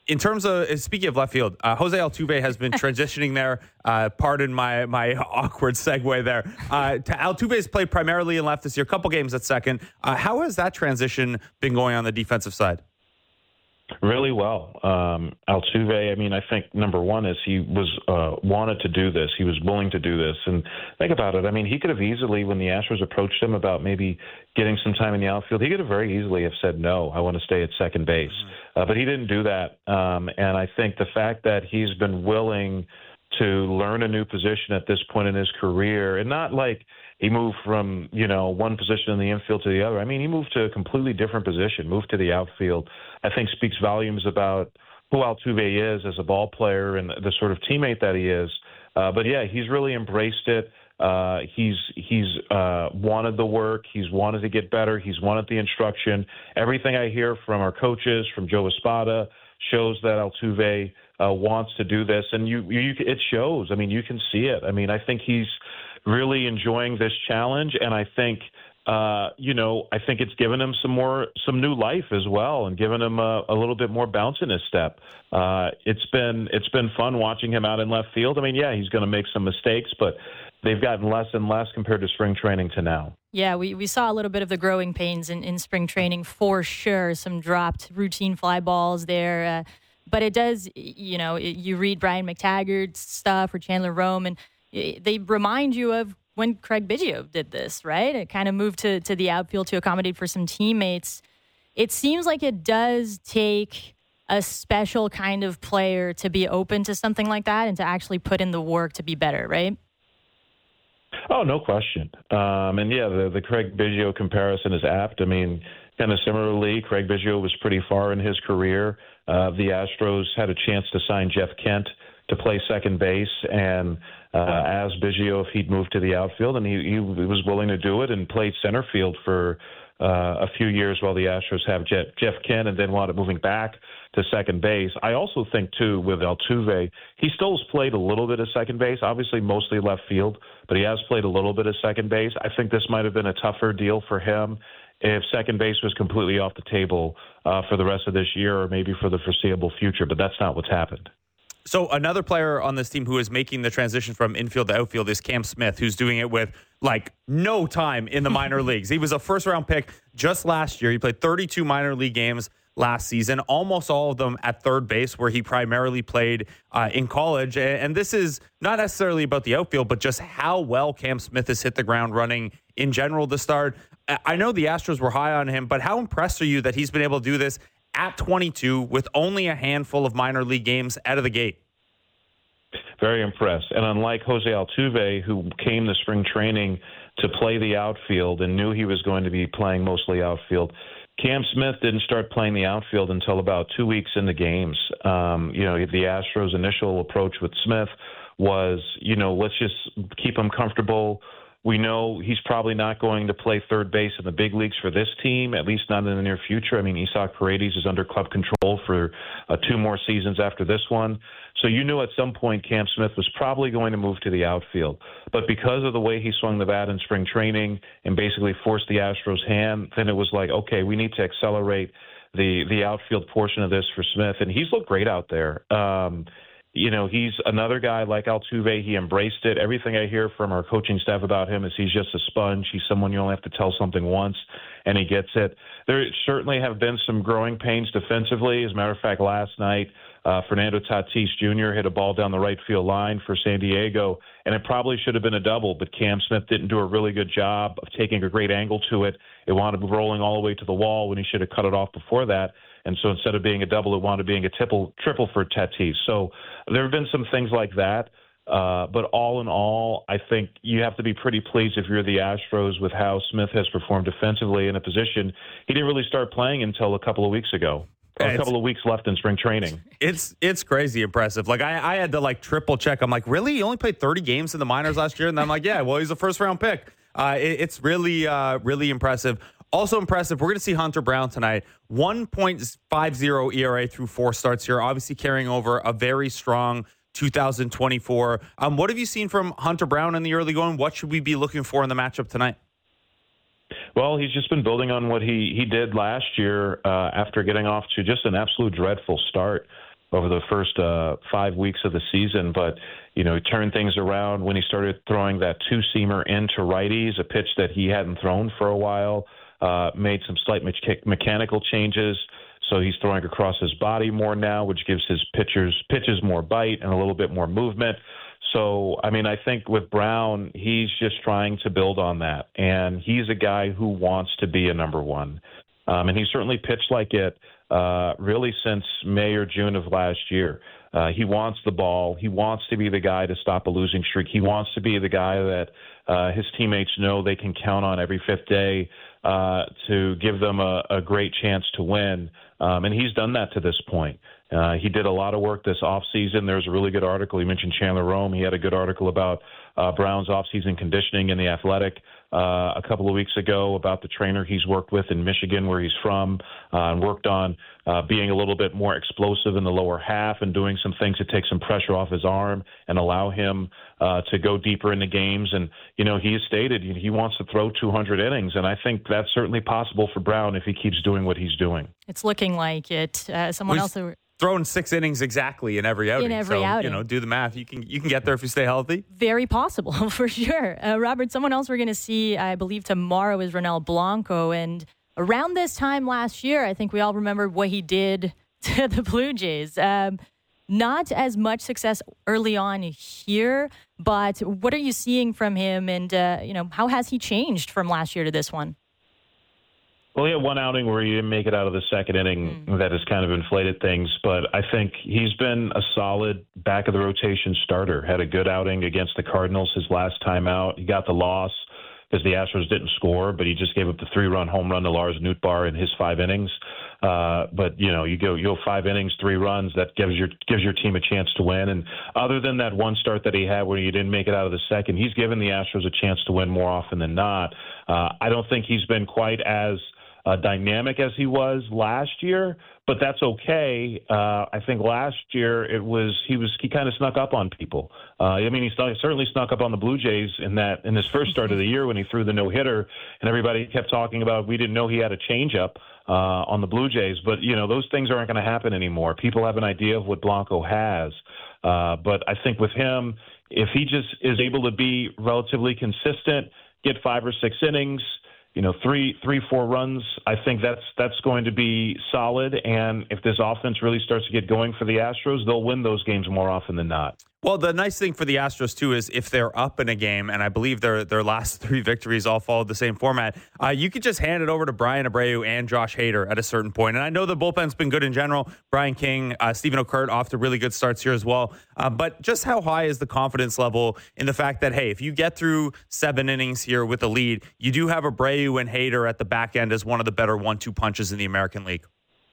[SPEAKER 1] in terms of, speaking of left field, uh, Jose Altuve has been transitioning there. Uh, pardon my my awkward segue there. Uh, to Altuve's played primarily in left this year, a couple games at second. Uh, how has that transition been going on the defensive side?
[SPEAKER 4] Really well. Um, Altuve, I mean, I think number one is he was uh, wanted to do this. He was willing to do this. And think about it. I mean, he could have easily, when the Astros approached him about maybe getting some time in the outfield, he could have very easily have said, no, I want to stay at second base. Mm-hmm. Uh, but he didn't do that. Um, and I think the fact that he's been willing to learn a new position at this point in his career, and not like he moved from, you know, one position in the infield to the other. I mean, he moved to a completely different position, moved to the outfield. I think speaks volumes about who Altuve is as a ball player and the sort of teammate that he is. Uh, but, yeah, he's really embraced it. Uh, he's he's uh, wanted the work. He's wanted to get better. He's wanted the instruction. Everything I hear from our coaches, from Joe Espada, shows that Altuve uh, wants to do this. And you, you, it shows. I mean, you can see it. I mean, I think he's really enjoying this challenge, and I think, uh, you know, I think it's given him some more, some new life as well, and given him a, a little bit more bounce in his step. Uh, it's been it's been fun watching him out in left field. I mean, yeah, he's going to make some mistakes, but they've gotten less and less compared to spring training to now.
[SPEAKER 2] Yeah, we, we saw a little bit of the growing pains in, in spring training for sure. Some dropped routine fly balls there, uh, but it does, you know, it, you read Brian McTaggart's stuff or Chandler Rome, and they remind you of when Craig Biggio did this, right? It kind of moved to, to the outfield to accommodate for some teammates. It seems like it does take a special kind of player to be open to something like that and to actually put in the work to be better, right?
[SPEAKER 4] Oh, no question. Um, and, yeah, the, the Craig Biggio comparison is apt. I mean, kind of similarly, Craig Biggio was pretty far in his career. Uh, the Astros had a chance to sign Jeff Kent to play second base and uh, asked Biggio if he'd move to the outfield, and he, he was willing to do it and played center field for uh, a few years while the Astros have Jeff, Jeff Kent and then wound up moving back to second base. I also think, too, with Altuve, he still has played a little bit of second base, obviously mostly left field, but he has played a little bit of second base. I think this might have been a tougher deal for him if second base was completely off the table uh, for the rest of this year or maybe for the foreseeable future, but that's not what's happened.
[SPEAKER 1] So another player on this team who is making the transition from infield to outfield is Cam Smith, who's doing it with like no time in the minor leagues. He was a first round pick just last year. He played thirty-two minor league games last season, almost all of them at third base, where he primarily played uh, in college. And this is not necessarily about the outfield, but just how well Cam Smith has hit the ground running in general to start. I know the Astros were high on him, but how impressed are you that he's been able to do this at twenty-two with only a handful of minor league games out of the gate?
[SPEAKER 4] Very impressed. And unlike Jose Altuve, who came to spring training to play the outfield and knew he was going to be playing mostly outfield, Cam Smith didn't start playing the outfield until about two weeks into games. Um, you know, the Astros' initial approach with Smith was, you know, let's just keep him comfortable. We know he's probably not going to play third base in the big leagues for this team, at least not in the near future. I mean, Isaac Paredes is under club control for uh, two more seasons after this one. So you knew at some point Cam Smith was probably going to move to the outfield. But because of the way he swung the bat in spring training and basically forced the Astros' hand, then it was like, okay, we need to accelerate the, the outfield portion of this for Smith. And he's looked great out there. Um, You know, he's another guy like Altuve. He embraced it. Everything I hear from our coaching staff about him is he's just a sponge. He's someone you only have to tell something once, and he gets it. There certainly have been some growing pains defensively. As a matter of fact, last night, uh, Fernando Tatis Junior hit a ball down the right field line for San Diego, and it probably should have been a double, but Cam Smith didn't do a really good job of taking a great angle to it. It wound up rolling all the way to the wall when he should have cut it off before that. And so instead of being a double, it wound up being a triple, triple for Tatis. So there have been some things like that. Uh, but all in all, I think you have to be pretty pleased if you're the Astros with how Smith has performed defensively in a position he didn't really start playing until a couple of weeks ago. Or a couple of weeks left in spring training.
[SPEAKER 1] It's it's crazy impressive. Like I, I had to like triple check. I'm like, really? He only played thirty games in the minors last year? And I'm like, yeah, well, he's a first round pick. Uh, it, it's really, uh, really impressive. Also impressive, we're going to see Hunter Brown tonight. one point five oh E R A through four starts here, obviously carrying over a very strong two thousand twenty-four. Um, what have you seen from Hunter Brown in the early going? What should we be looking for in the matchup tonight?
[SPEAKER 4] Well, he's just been building on what he, he did last year uh, after getting off to just an absolute dreadful start. over the first uh, five weeks of the season, but you know, he turned things around when he started throwing that two-seamer into righties, a pitch that he hadn't thrown for a while. Uh, made some slight me- mechanical changes, so he's throwing across his body more now, which gives his pitchers pitches more bite and a little bit more movement. So, I mean, I think with Brown, he's just trying to build on that, and he's a guy who wants to be a number one. Um, and he certainly pitched like it uh, really since May or June of last year. Uh, he wants the ball. He wants to be the guy to stop a losing streak. He wants to be the guy that uh, his teammates know they can count on every fifth day uh, to give them a, a great chance to win. Um, and he's done that to this point. Uh, he did a lot of work this offseason. There's a really good article. You mentioned Chandler Rome. He had a good article about uh, Brown's offseason conditioning in The Athletic uh, a couple of weeks ago about the trainer he's worked with in Michigan, where he's from, uh, and worked on uh, being a little bit more explosive in the lower half and doing some things to take some pressure off his arm and allow him uh, to go deeper into games. And, you know, he has stated he wants to throw two hundred innings, and I think that's certainly possible for Brown if he keeps doing what he's doing.
[SPEAKER 2] It's looking like it. Uh, someone
[SPEAKER 1] Well,
[SPEAKER 2] else... Who-
[SPEAKER 1] Throwing six innings exactly in every outing.
[SPEAKER 2] In every
[SPEAKER 1] so,
[SPEAKER 2] outing.
[SPEAKER 1] You know, do the math. You can you can get there if you stay healthy.
[SPEAKER 2] Very possible, for sure. Uh, Robert, someone else we're going to see, I believe, tomorrow is Ronel Blanco. And around this time last year, I think we all remember what he did to the Blue Jays. Um, not as much success early on here, but what are you seeing from him? And, uh, you know, how has he changed from last year to this one?
[SPEAKER 4] Well, he had one outing where he didn't make it out of the second inning mm. that has kind of inflated things. But I think he's been a solid back-of-the-rotation starter. Had a good outing against the Cardinals his last time out. He got the loss because the Astros didn't score, but he just gave up the three-run home run to Lars Nootbaar in his five innings. Uh, but, you know, you go you go five innings, three runs, that gives your gives your team a chance to win. And other than that one start that he had where he didn't make it out of the second, he's given the Astros a chance to win more often than not. Uh, I don't think he's been quite as Uh, dynamic as he was last year, but that's okay. Uh, I think last year it was he was he kind of snuck up on people. Uh, I mean, he snuck, certainly snuck up on the Blue Jays in that in his first start of the year when he threw the no hitter, and everybody kept talking about we didn't know he had a changeup uh, on the Blue Jays. But you know those things aren't going to happen anymore. People have an idea of what Blanco has, uh, but I think with him, if he just is able to be relatively consistent, get five or six innings. You know, three, three, four runs. I think that's that's going to be solid. And if this offense really starts to get going for the Astros, they'll win those games more often than not.
[SPEAKER 1] Well, the nice thing for the Astros, too, is if they're up in a game, and I believe their their last three victories all followed the same format, uh, you could just hand it over to Brian Abreu and Josh Hader at a certain point. And I know the bullpen's been good in general. Brian King, uh, Stephen Okert off to really good starts here as well. Uh, but just how high is the confidence level in the fact that, hey, if you get through seven innings here with a lead, you do have Abreu and Hader at the back end as one of the better one two punches in the American League?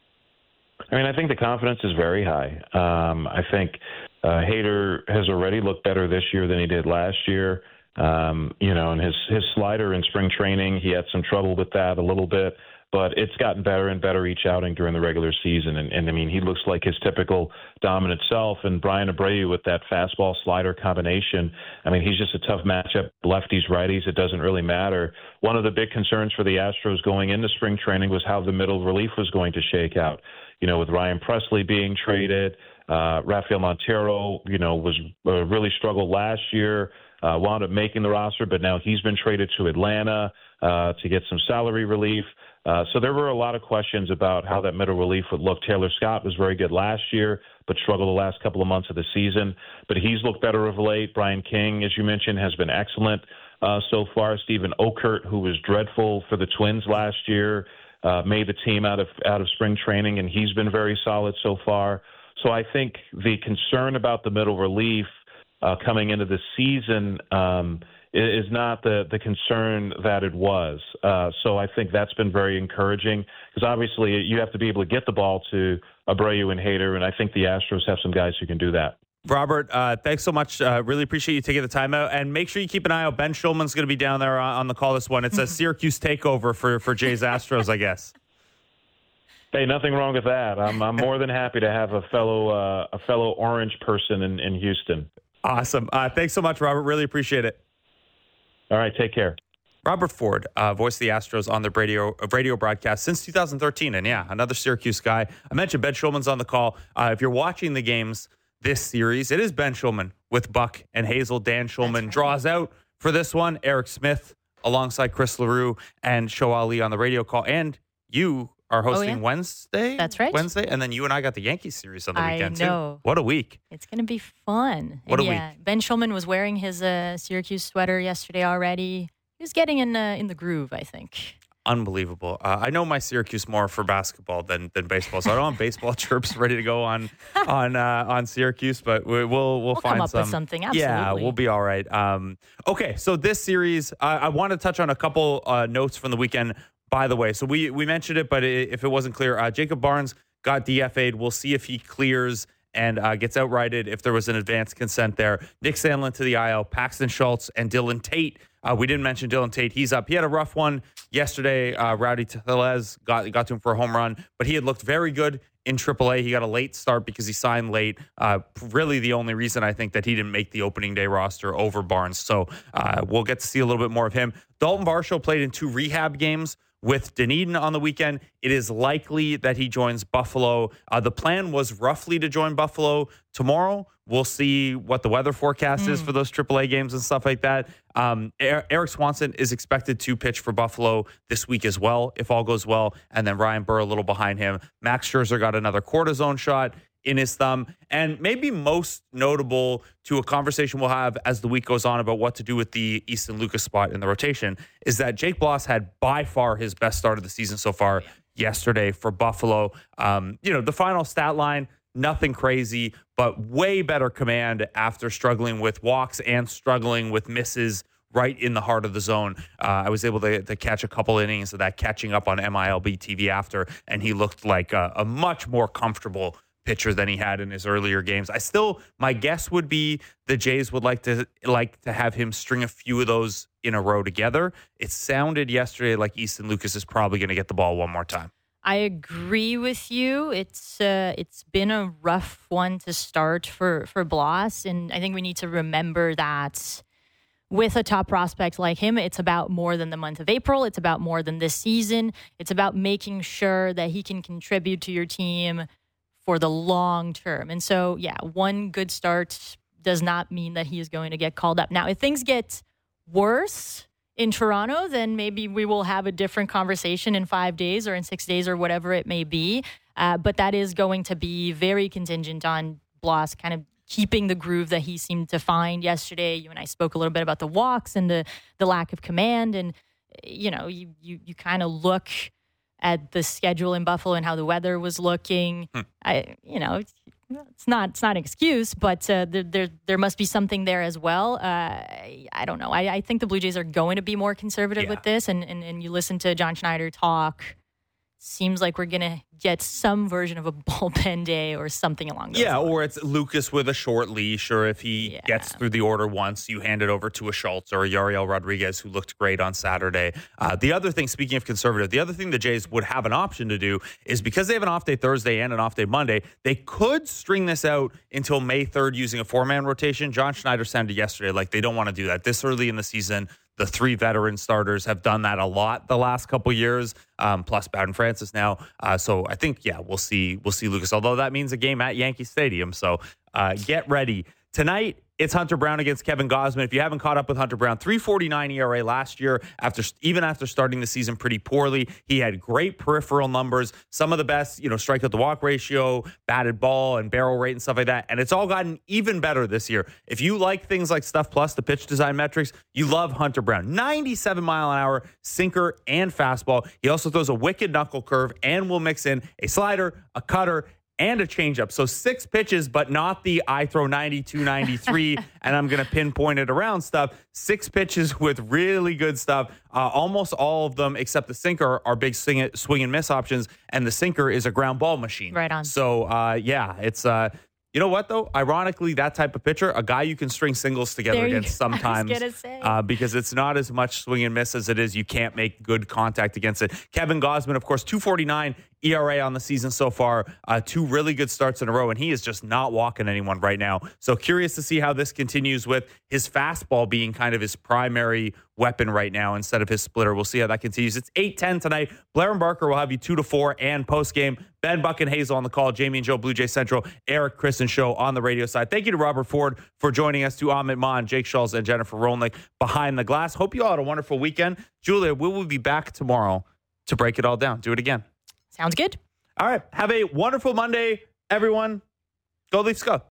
[SPEAKER 4] I mean, I think the confidence is very high. Um, I think uh, Hader has already looked better this year than he did last year. Um, you know, and his, his slider in spring training, he had some trouble with that a little bit, but it's gotten better and better each outing during the regular season. And, and I mean, he looks like his typical dominant self. And Brian Abreu with that fastball slider combination, I mean, he's just a tough matchup. Lefties, righties, it doesn't really matter. One of the big concerns for the Astros going into spring training was how the middle relief was going to shake out. You know, with Ryan Presley being traded, uh, Rafael Montero, you know, was uh, really struggled last year, uh, wound up making the roster, but now he's been traded to Atlanta uh, to get some salary relief. Uh, so there were a lot of questions about how that middle relief would look. Taylor Scott was very good last year, but struggled the last couple of months of the season. But he's looked better of late. Brian King, as you mentioned, has been excellent uh, so far. Stephen Okert, who was dreadful for the Twins last year, Uh, made the team out of out of spring training, and he's been very solid so far. So I think the concern about the middle relief uh, coming into the season um, is not the, the concern that it was. Uh, so I think that's been very encouraging because obviously you have to be able to get the ball to Abreu and Hader, and I think the Astros have some guys who can do that.
[SPEAKER 1] Robert, uh, thanks so much. Uh, really appreciate you taking the time out. And make sure you keep an eye out. Ben Schulman's going to be down there on, on the call this one. It's a Syracuse takeover for, for Jays Astros, I guess.
[SPEAKER 4] Hey, nothing wrong with that. I'm, I'm more than happy to have a fellow uh, a fellow Orange person in, in Houston.
[SPEAKER 1] Awesome. Uh, thanks so much, Robert. Really appreciate it.
[SPEAKER 4] All right, take care.
[SPEAKER 1] Robert Ford, uh, voiced the Astros on the radio radio broadcast since two thousand thirteen. And yeah, another Syracuse guy. I mentioned Ben Schulman's on the call. Uh, if you're watching the games this series, it is Ben Schulman with Buck and Hazel. Dan Schulman right. draws out for this one. Eric Smith alongside Chris LaRue and Show Ali on the radio call. And you are hosting
[SPEAKER 2] oh, yeah.
[SPEAKER 1] Wednesday?
[SPEAKER 2] That's right.
[SPEAKER 1] Wednesday. And then you and I got the Yankees series on the
[SPEAKER 2] I
[SPEAKER 1] weekend,
[SPEAKER 2] know.
[SPEAKER 1] too. What a week.
[SPEAKER 2] It's going to be fun.
[SPEAKER 1] What
[SPEAKER 2] and
[SPEAKER 1] a
[SPEAKER 2] yeah,
[SPEAKER 1] week.
[SPEAKER 2] Ben Schulman was wearing his uh, Syracuse sweater yesterday already. He was getting in uh, in the groove, I think.
[SPEAKER 1] Unbelievable. Uh, I know my Syracuse more for basketball than than baseball, so I don't have baseball chirps ready to go on on uh, on Syracuse, but we, we'll we'll,
[SPEAKER 2] we'll
[SPEAKER 1] find
[SPEAKER 2] come up
[SPEAKER 1] some.
[SPEAKER 2] with something. Absolutely.
[SPEAKER 1] Yeah, we'll be all right. Um, okay, so this series, I, I want to touch on a couple uh, notes from the weekend. By the way, so we we mentioned it, but it, if it wasn't clear, uh, Jacob Barnes got D F A'd. We'll see if he clears and uh, gets outrighted if there was an advance consent there. Nick Sandlin to the I L, Paxton Schultz, and Dylan Tate. Uh, we didn't mention Dylan Tate. He's up. He had a rough one yesterday. Uh, Rowdy Tellez got, got to him for a home run, but he had looked very good in triple A. He got a late start because he signed late. Uh, really the only reason I think that he didn't make the opening day roster over Barnes. So uh, we'll get to see a little bit more of him. Dalton Varsho played in two rehab games with Dunedin on the weekend. It is likely that he joins Buffalo. Uh, the plan was roughly to join Buffalo tomorrow. We'll see what the weather forecast mm. is for those triple A games and stuff like that. Um, Eric Swanson is expected to pitch for Buffalo this week as well, if all goes well. And then Ryan Burr a little behind him. Max Scherzer got another cortisone shot in his thumb. And maybe most notable to a conversation we'll have as the week goes on about what to do with the Easton Lucas spot in the rotation is that Jake Bloss had by far his best start of the season so far yesterday for Buffalo. Um, you know, the final stat line, nothing crazy, but way better command after struggling with walks and struggling with misses right in the heart of the zone. Uh, I was able to, to catch a couple innings of that catching up on M I L B T V after, and he looked like a, a much more comfortable pitcher than he had in his earlier games. I still, my guess would be the Jays would like to like to have him string a few of those in a row together. It sounded yesterday like Easton Lucas is probably going to get the ball one more time.
[SPEAKER 2] I agree with you. It's uh, it's been a rough one to start for for Bloss, and I think we need to remember that with a top prospect like him, it's about more than the month of April. It's about more than this season. It's about making sure that he can contribute to your team for the long term. And so, yeah, one good start does not mean that he is going to get called up. Now, if things get worse in Toronto, then maybe we will have a different conversation in five days or in six days or whatever it may be. Uh, but that is going to be very contingent on Bloss kind of keeping the groove that he seemed to find yesterday. You and I spoke a little bit about the walks and the, the lack of command. And, you know, you, you, you kind of look at the schedule in Buffalo and how the weather was looking. Hmm. I, you know, it's, it's not it's not an excuse, but uh, there, there there must be something there as well. Uh, I, I don't know. I, I think the Blue Jays are going to be more conservative yeah. with this, and, and and you listen to John Schneider talk. Seems like we're going to get some version of a bullpen day or something along those
[SPEAKER 1] yeah,
[SPEAKER 2] lines.
[SPEAKER 1] Or it's Lucas with a short leash, or if he yeah. gets through the order once, you hand it over to a Schultz or a Yariel Rodriguez, who looked great on Saturday. Uh, the other thing, speaking of conservative, the other thing the Jays would have an option to do is because they have an off day Thursday and an off day Monday, they could string this out until May third using a four-man rotation. John Schneider sounded yesterday like they don't want to do that this early in the season. The three veteran starters have done that a lot the last couple years, um, plus Bowden Francis now. Uh, so I think, yeah, we'll see we'll see Lucas, although that means a game at Yankee Stadium. So uh, get ready. Tonight, it's Hunter Brown against Kevin Gausman. If you haven't caught up with Hunter Brown, three forty-nine E R A last year, after even after starting the season pretty poorly. He had great peripheral numbers, some of the best, you know, strikeout to walk ratio, batted ball, and barrel rate and stuff like that. And it's all gotten even better this year. If you like things like Stuff Plus, the pitch design metrics, you love Hunter Brown. ninety-seven mile an hour sinker and fastball. He also throws a wicked knuckle curve and will mix in a slider, a cutter, and a changeup. So six pitches, but not the I throw ninety-two, ninety-three, and I'm going to pinpoint it around stuff. Six pitches with really good stuff. Uh, almost all of them, except the sinker, are big swing, swing and miss options, and the sinker is a ground ball machine.
[SPEAKER 2] Right on.
[SPEAKER 1] So, uh, yeah, it's... Uh, You know what, though? Ironically, that type of pitcher, a guy you can string singles together
[SPEAKER 2] there
[SPEAKER 1] against
[SPEAKER 2] you,
[SPEAKER 1] sometimes
[SPEAKER 2] I was gonna say.
[SPEAKER 1] Uh, because it's not as much swing and miss as it is you can't make good contact against it. Kevin Gausman, of course, two forty-nine E R A on the season so far, uh, two really good starts in a row, and he is just not walking anyone right now. So curious to see how this continues with his fastball being kind of his primary weapon right now instead of his splitter. We'll see how that continues. It's eight ten tonight. Blair and Barker will have you two to four and post-game. Ben, Buck, and Hazel on the call. Jamie and Joe, Blue Jay Central. Eric, Chris, and Show on the radio side. Thank you to Robert Ford for joining us, to Amit Mon, Jake Schultz, and Jennifer Rolnick behind the glass. Hope you all had a wonderful weekend. Julia, we will be back tomorrow to break it all down. Do it again.
[SPEAKER 2] Sounds good.
[SPEAKER 1] All right. Have a wonderful Monday, everyone. Go Leafs, go.